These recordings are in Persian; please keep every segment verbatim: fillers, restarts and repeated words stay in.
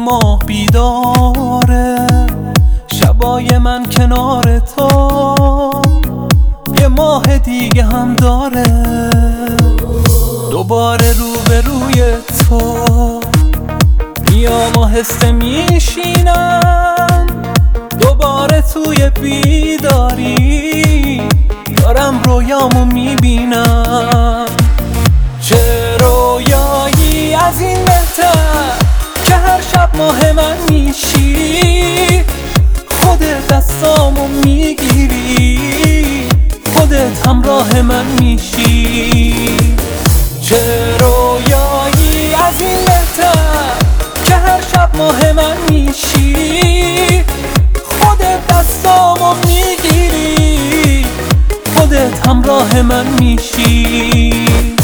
ماه بیداره، شبای من کنار تو یه ماه دیگه هم داره. دوباره روبروی تو میام آهسته میشینم، دوباره توی بیداری دارم رویامو میبینم. چه رویایی از این بهتر که هر شب ماه من میشی، خودت دستامو میگیری، خودت همراه من میشی. چه رویایی از این بهتر که هر شب ماه من میشی، خودت دستامو میگیری، خودت همراه من میشی.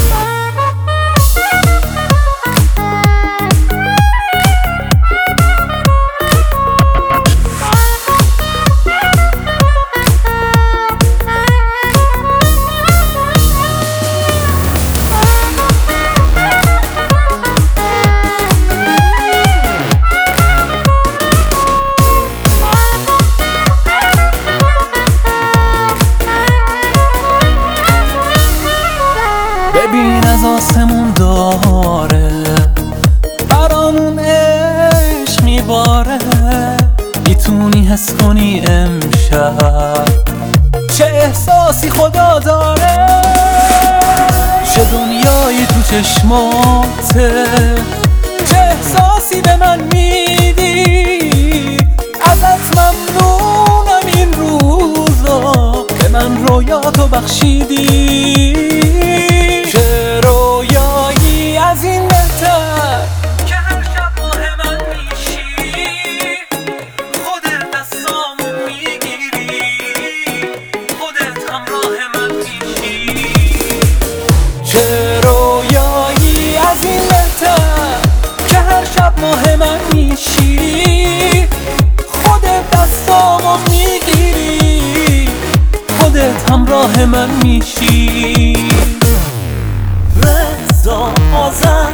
ببین از آسمون داره برامون عشق میباره، میتونی حس کنی امشب چه احساسی خدا داره. چه دنیایی تو چشماته، چه احساسی به من میدی. ازت ممنونم این روزا که من رویاتو بخشیدی. چه رویایی از این بهتر که هر شب ماه من میشی، خودت دستامو میگیری، خودت همراه من میشی. چه رویایی از این بهتر که هر شب ماه من میشی، خودت دستامو میگیری، خودت همراه من میشی. رضا آذر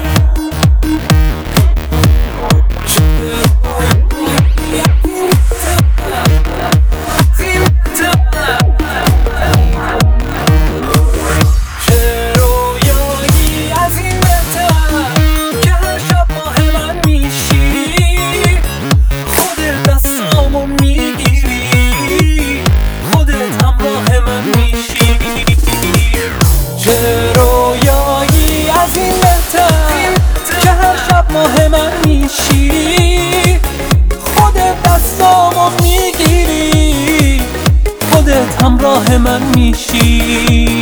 ماه من میشی، خودت دستامو میگیری، خودت همراه من میشی.